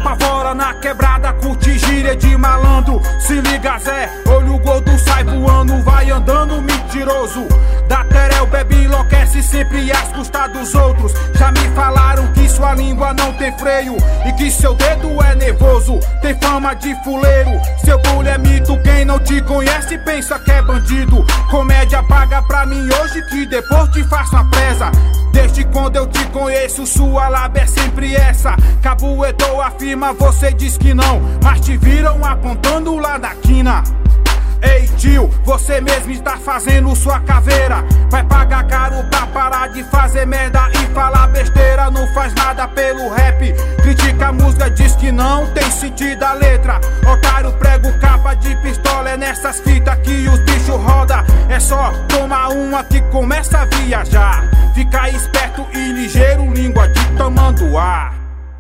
apavora na quebrada, curte gíria de malandro. Se liga Zé, olha o gordo, sai voando, vai andando mentiroso. Da terel bebe, enlouquece sempre às custas dos outros. Já me falaram que sua língua não tem freio e que seu dedo é nervoso. Tem fama de fuleiro, seu bulho é mito. Quem não te conhece pensa que é bandido. Comédia paga pra mim hoje que depois te faço a presa. Desde quando eu te conheço, sua lábia é sempre essa. Cabuetou afirma, você diz que não, mas te viram apontando lá na quina. Ei tio, você mesmo está fazendo sua caveira. Vai pagar caro pra parar de fazer merda e falar besteira. Não faz nada pelo rap, critica a música, diz que não tem sentido a letra. Otário, prego capa de pistola, é nessas fitas que os bichos roda. É só tomar uma que começa a viajar. Fica esperto e ligeiro, língua de tamanduá.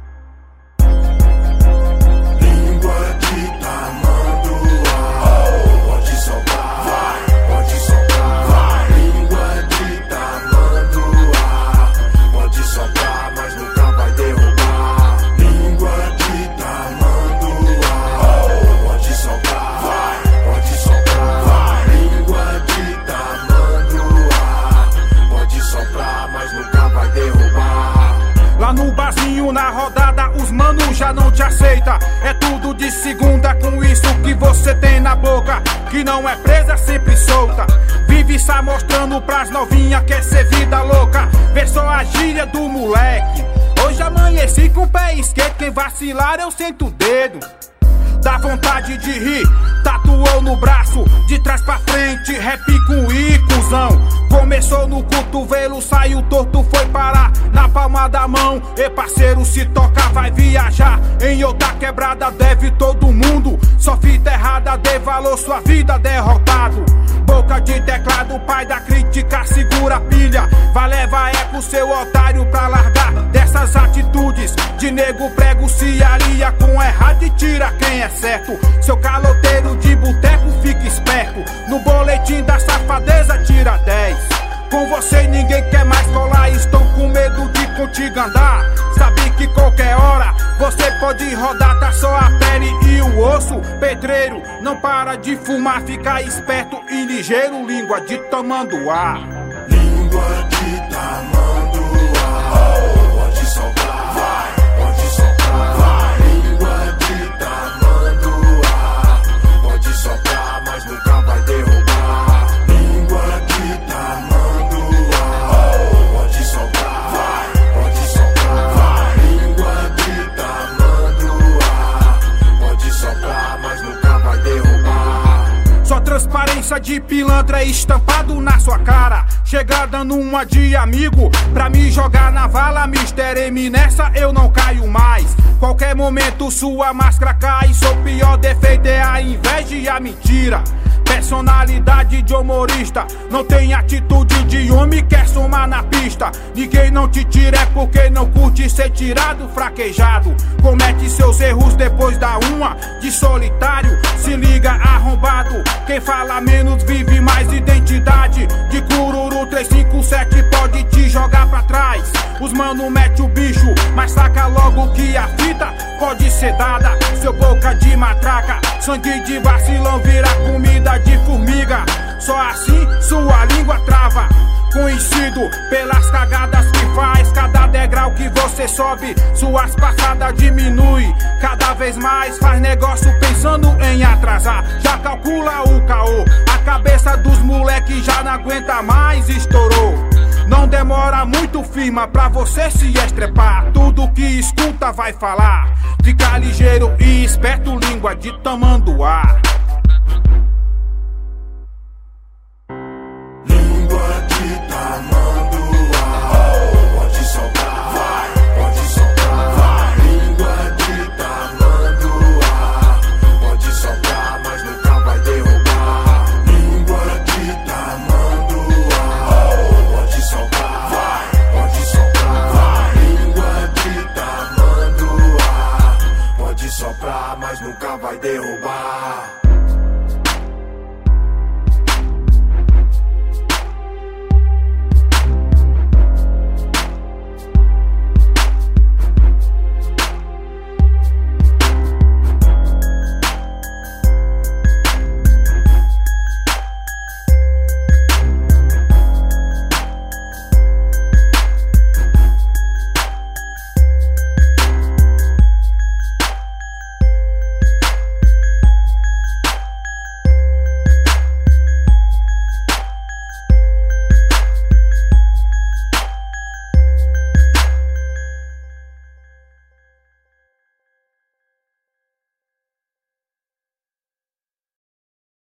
Na rodada os manos já não te aceita. É tudo de segunda com isso que você tem na boca, que não é presa, sempre solta. Vive só mostrando pras novinha que é ser vida louca. Vê só a gíria do moleque. Hoje amanheci com o pé esquerdo, quem vacilar eu sento o dedo. Dá vontade de rir, tatuou no braço, de trás pra frente, rap com i, cuzão. Começou no cotovelo, saiu torto, foi parar na palma da mão. E parceiro, se toca vai viajar. Em outra quebrada deve todo mundo. Só fita errada, dê valor sua vida, derrotado. Boca de teclado, pai da crítica, segura a pilha. Vai levar eco, seu otário, pra largar dessas atitudes. De nego prego se alia com errado e tira quem é certo. Seu caloteiro de boteco, fica esperto. No boletim da safadeza tira 10. Com você ninguém quer mais colar, estão com medo de contigo andar. Sabe que qualquer hora você pode rodar, tá só a pele e o osso. Pedreiro, não para de fumar, fica esperto e ligeiro, língua de tamanduá. Língua de tamanduá, pode soltar, vai, pode soltar, vai. Língua de tamanduá, pode soltar, mas nunca vai derrubar. Língua de tamanduá, pode soltar, vai, pode soltar, vai. Língua de tamanduá, pode soltar, mas nunca vai derrubar. Só transparência de pilantra estampado na sua cara. Chega dando uma de amigo pra me jogar na vala. Mister M, nessa eu não caio mais. Qualquer momento sua máscara cai. Seu pior defeito é a inveja e a mentira. Personalidade de humorista, não tem atitude de homem, quer somar na pista. Ninguém não te tira é porque não curte ser tirado, fraquejado. Comete seus erros depois da uma de solitário. Se liga arrombado, quem fala menos vive mais identidade. De cururu 357 pode te jogar pra trás. Os mano mete o bicho, mas saca logo que a fita pode ser dada. Seu boca de matraca, sangue de vacilão vira comida de formiga. Só assim sua língua trava. Conhecido pelas cagadas que faz. Cada degrau que você sobe, suas passadas diminui. Cada vez mais faz negócio pensando em atrasar. Já calcula o caô, a cabeça dos moleque já não aguenta mais, estourou. Não demora muito, firma, pra você se estrepar. Tudo que escuta vai falar. Fica ligeiro e esperto, língua de tamanduá. Língua de tamanduá, pode soltar, vai, pode soltar, vai. Língua de tamanduá, pode soltar, mas nunca vai derrubar. Língua de tamanduá, pode soltar, vai, pode soltar, vai. Língua de tamanduá, pode soprar, mas nunca vai derrubar.